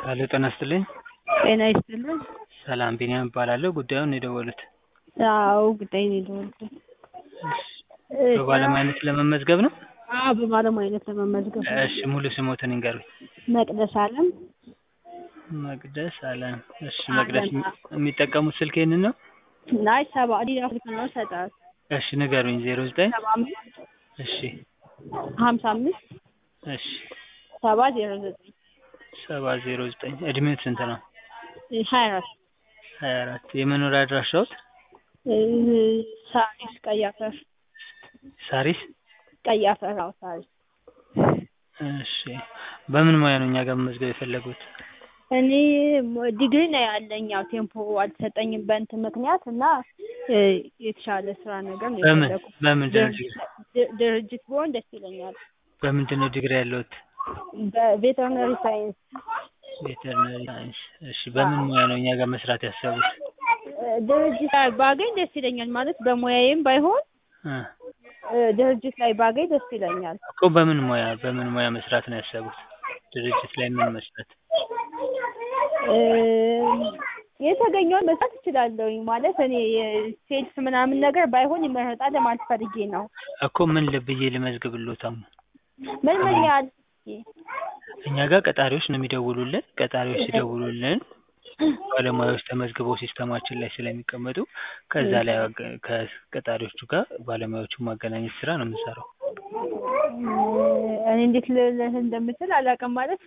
ሄሎ ጤና ይስጥልኝ። ጤና ይስጥልኝ። ሰላም ቢኒያም እባላለሁ። ጉዳዩን የደወሉት? አዎ ጉዳዩን የደወልኩት በባለሙያነት ለመመዝገብ ነው? አዎ በባለሙያነት ለመመዝገብ ነው። እሺ ሙሉ ስሞትን ይንገሩኝ? መቅደስ አለም። መቅደስ አለም። እሺ መቅደስ የሚጠቀሙት ስልክ ይሄንን ነው? ላይ 70 አፍሪካ ነው ሰጣት። እሺ ንገሩኝ? 09 75 እሺ 55 እሺ 709 709 እድሜው ስንት ነው? 24 24 የመኖሪያ አድራሻዎት? ሳሪስ ቀይ አፈር። ሳሪስ ቀይ አፈር። አዎ ሳሪስ። እሺ በምን ሙያ ነው እኛ ጋር መመዝገብ የፈለጉት? እኔ ዲግሪ ነው ያለኝ። ያው ቴምፖ አልተሰጠኝም በእንትን ምክንያት እና የተሻለ ስራ ነገር ነው የፈለኩት። በምንድን ነው ድርጅት ቢሆን ደስ ይለኛል። በምንድን ነው ዲግሪ ያለዎት? በቬተርነሪ ሳይንስ። ቬተርነሪ ሳይንስ። እሺ በምን ሙያ ነው እኛ ጋር መስራት ያሰቡት? ድርጅት ላይ ባገኝ ደስ ይለኛል። ማለት በሙያዬም ባይሆን ድርጅት ላይ ባገኝ ደስ ይለኛል እኮ። በምን ሙያ መስራት ነው ያሰቡት? ድርጅት ላይ ምን መስራት? የተገኘውን መስራት እችላለሁኝ። ማለት እኔ ሴልስ ምናምን ነገር ባይሆን ይመረጣል ለማለት ፈልጌ ነው እኮ። ምን ልብዬ ልመዝግብልዎት? ምን ያህል? እኛ ጋር ቀጣሪዎች ነው የሚደውሉልን። ቀጣሪዎች ሲደውሉልን ባለሙያዎች ተመዝግበው ሲስተማችን ላይ ስለሚቀመጡ ከዛ ላይ ከቀጣሪዎቹ ጋር ባለሙያዎቹን ማገናኘት ስራ ነው የምንሰራው። እኔ እንዴት ልልህ እንደምችል አላውቅም። ማለት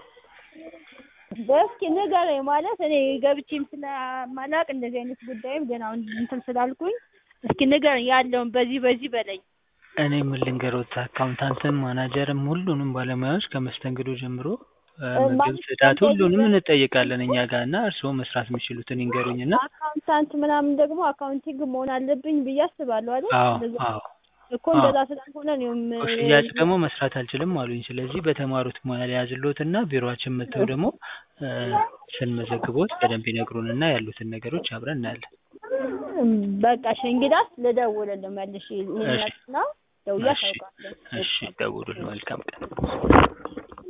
እስኪ ንገረኝ። ማለት እኔ ገብቼም ስለማላውቅ እንደዚህ አይነት ጉዳይም ገና አሁን እንትን ስላልኩኝ እስኪ ንገረኝ ያለውን በዚህ በለኝ። እኔ ምን ልንገሮት? አካውንታንትም ማናጀርም ሁሉንም ባለሙያዎች ከመስተንግዶ ጀምሮ ምግብ፣ ጽዳት ሁሉንም እንጠይቃለን እኛ ጋር እና እርስዎ መስራት የሚችሉትን ይንገሩኝና። አካውንታንት ምናምን ደግሞ አካውንቲንግ መሆን አለብኝ ብዬ አስባለሁ አይደል? አዎ እኮ እንደዛ ስላልሆነ እኔም ሽያጭ ደግሞ መስራት አልችልም አሉኝ። ስለዚህ በተማሩት ሙያ ሊያዝልዎትና ቢሮአችን መጥተው ደግሞ ስንመዘግቦት በደንብ ይነግሩንና ያሉትን ነገሮች አብረን እናያለን። በቃ እሺ እንግዲያስ ልደውልልህ መልሼ ይሄን ነው ደውዬ አሳውቃለሁ። እሺ ደውሉልን። መልካም ቀን።